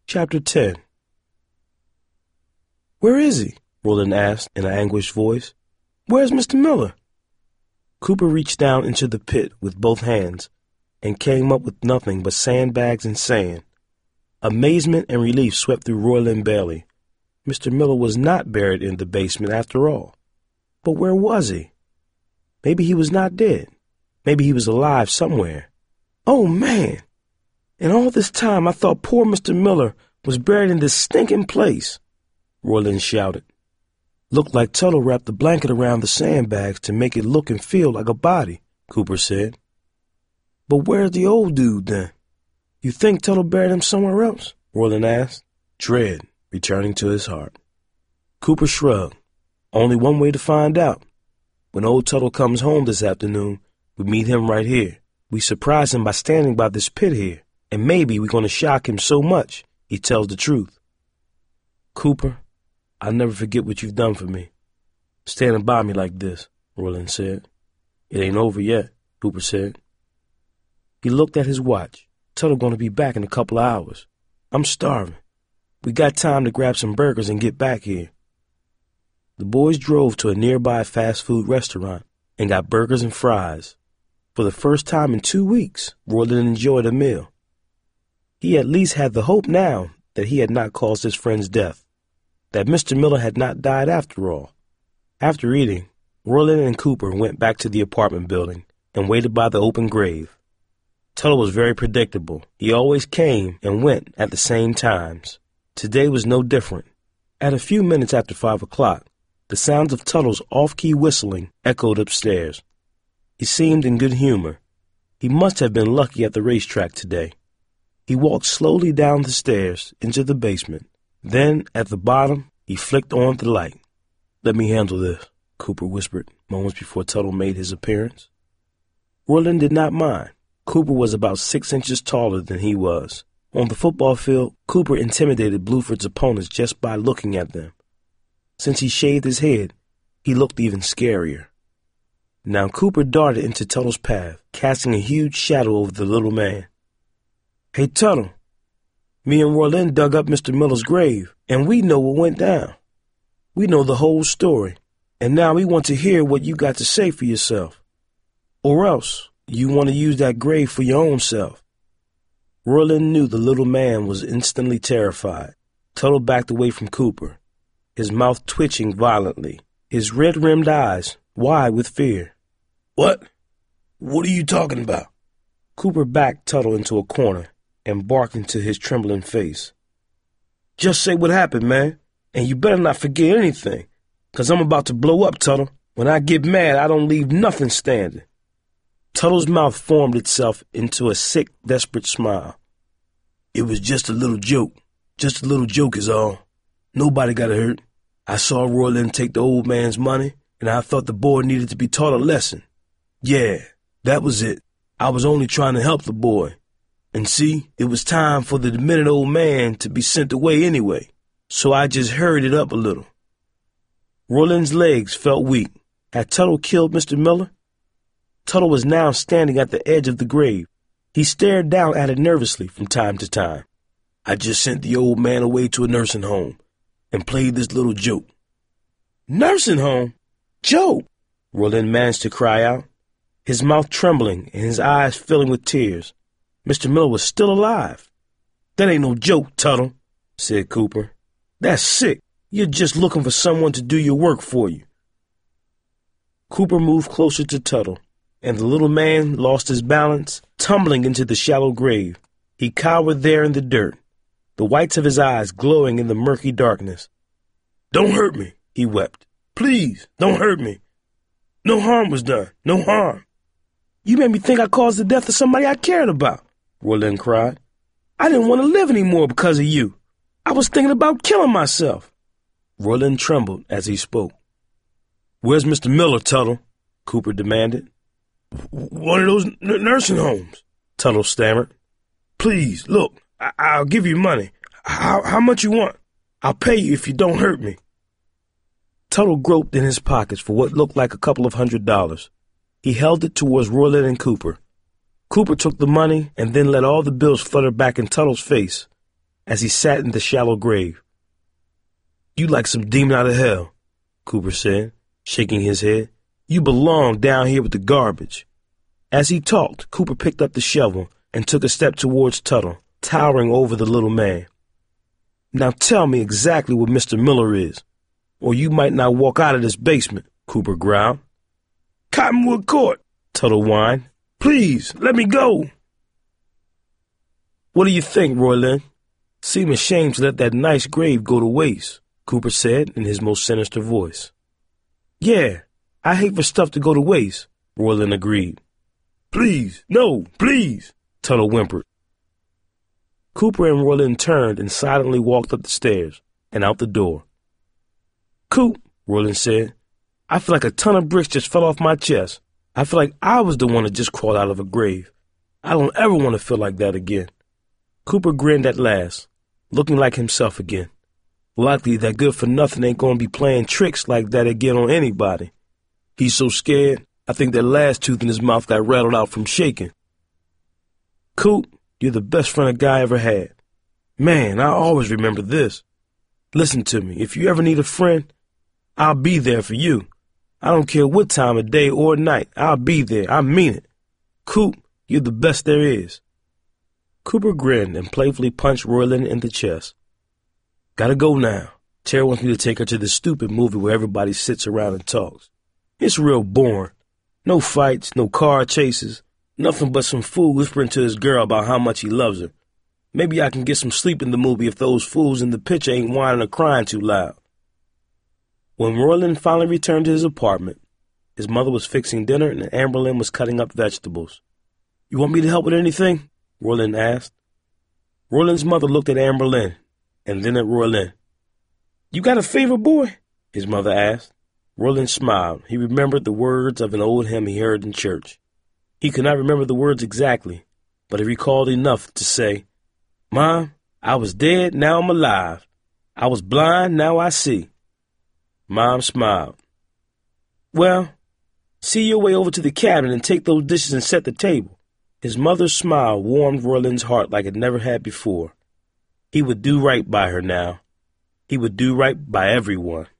Chapter 10. "Where is he?" Roland asked in an anguished voice. "Where's Mr. Miller?" Cooper reached down into the pit with both hands and came up with nothing but sandbags and sand. Amazement and relief swept through Roland Bailey. Mr. Miller was not buried in the basement after all. But where was he? Maybe he was not dead. Maybe he was alive somewhere. Oh, man! And all this time I thought poor Mr. Miller was buried in this stinking place, Roland shouted. "Looked like Tuttle wrapped a blanket around the sandbags to make it look and feel like a body," Cooper said. "But where's the old dude, then?" "You think Tuttle buried him somewhere else?" Roland asked, dread returning to his heart. Cooper shrugged. "Only one way to find out. When old Tuttle comes home this afternoon, we meet him right here. We surprise him by standing by this pit here, and maybe we're going to shock him so much he tells the truth." "Cooper, I'll never forget what you've done for me, standing by me like this," Roland said. "It ain't over yet," Cooper said. He looked at his watch. "Tuttle going to be back in a couple of hours. I'm starving. We got time to grab some burgers and get back here." The boys drove to a nearby fast food restaurant and got burgers and fries. For the first time in 2 weeks, Roland enjoyed a meal. He at least had the hope now that he had not caused his friend's death, that Mr. Miller had not died after all. After eating, Roland and Cooper went back to the apartment building and waited by the open grave. Tuttle was very predictable. He always came and went at the same times. Today was no different. At a few minutes after 5 o'clock, the sounds of Tuttle's off-key whistling echoed upstairs. He seemed in good humor. He must have been lucky at the racetrack today. He walked slowly down the stairs into the basement. Then, at the bottom, he flicked on the light. "Let me handle this," Cooper whispered moments before Tuttle made his appearance. Roland did not mind. Cooper was about 6 inches taller than he was. On the football field, Cooper intimidated Bluford's opponents just by looking at them. Since he shaved his head, he looked even scarier. Now Cooper darted into Tuttle's path, casting a huge shadow over the little man. "Hey, Tuttle, me and Roland dug up Mr. Miller's grave, and we know what went down. We know the whole story, and now we want to hear what you got to say for yourself. Or else you want to use that grave for your own self." Roland knew the little man was instantly terrified. Tuttle backed away from Cooper, his mouth twitching violently, his red-rimmed eyes wide with fear. What are you talking about?" Cooper backed Tuttle into a corner and barked into his trembling face. "Just say what happened, man, and you better not forget anything, 'cause I'm about to blow up, Tuttle. When I get mad, I don't leave nothing standing." Tuttle's mouth formed itself into a sick, desperate smile. "It was just a little joke. Just a little joke is all. Nobody got hurt. I saw Roland take the old man's money, and I thought the boy needed to be taught a lesson. Yeah, that was it. I was only trying to help the boy. And see, it was time for the demented old man to be sent away anyway, so I just hurried it up a little." Roland's legs felt weak. Had Tuttle killed Mr. Miller? Tuttle was now standing at the edge of the grave. He stared down at it nervously from time to time. "I just sent the old man away to a nursing home and played this little joke." "Nursing home? Joke!" Roland managed to cry out, his mouth trembling and his eyes filling with tears. Mr. Miller was still alive. "That ain't no joke, Tuttle," said Cooper. "That's sick. You're just looking for someone to do your work for you." Cooper moved closer to Tuttle, and the little man lost his balance, tumbling into the shallow grave. He cowered there in the dirt, the whites of his eyes glowing in the murky darkness. "Don't hurt me," he wept. "Please, don't hurt me. No harm was done. No harm." "You made me think I caused the death of somebody I cared about," Roland cried. "I didn't want to live anymore because of you. I was thinking about killing myself." Roland trembled as he spoke. "Where's Mr. Miller, Tuttle?" Cooper demanded. "One of those nursing homes," Tuttle stammered. "Please, look, I'll give you money. How much you want? I'll pay you if you don't hurt me." Tuttle groped in his pockets for what looked like a couple of $100. He held it towards Roland and Cooper. Cooper took the money and then let all the bills flutter back in Tuttle's face. as he sat in the shallow grave. "You like some demon out of hell," Cooper said, shaking his head. "You belong down here with the garbage." As he talked, Cooper picked up the shovel and took a step towards Tuttle, towering over the little man. "Now tell me exactly what Mr. Miller is, or you might not walk out of this basement," Cooper growled. "Cottonwood Court," Tuttle whined. "Please, let me go." "What do you think, Roylin? Seem ashamed to let that nice grave go to waste," Cooper said in his most sinister voice. "Yeah, I hate for stuff to go to waste," Roylin agreed. "Please, no, please," Tuttle whimpered. Cooper and Roylin turned and silently walked up the stairs and out the door. "Coop," Roylin said, "I feel like a ton of bricks just fell off my chest. I feel like I was the one that just crawled out of a grave. I don't ever want to feel like that again." Cooper grinned at last, looking like himself again. Likely that good-for-nothing ain't going to be playing tricks like that again on anybody. He's so scared, I think that last tooth in his mouth got rattled out from shaking. "Coop, you're the best friend a guy ever had. Man, I always remember this. Listen to me, if you ever need a friend, I'll be there for you. I don't care what time of day or night, I'll be there, I mean it. Coop, you're the best there is." Cooper grinned and playfully punched Roylin in the chest. "Gotta go now. Tara wants me to take her to this stupid movie where everybody sits around and talks. It's real boring. No fights, no car chases, nothing but some fool whispering to his girl about how much he loves her. Maybe I can get some sleep in the movie if those fools in the picture ain't whining or crying too loud." When Roylin finally returned to his apartment, his mother was fixing dinner and Amberlynn was cutting up vegetables. "You want me to help with anything?" Roylin asked. Roylin's mother looked at Amberlynn and then at Roylin. "You got a favorite boy?" his mother asked. Roylin smiled. He remembered the words of an old hymn he heard in church. He could not remember the words exactly, but he recalled enough to say, "Mom, I was dead, now I'm alive. I was blind, now I see." Mom smiled. "Well, see your way over to the cabin and take those dishes and set the table." His mother's smile warmed Roylin's heart like it never had before. He would do right by her now. He would do right by everyone.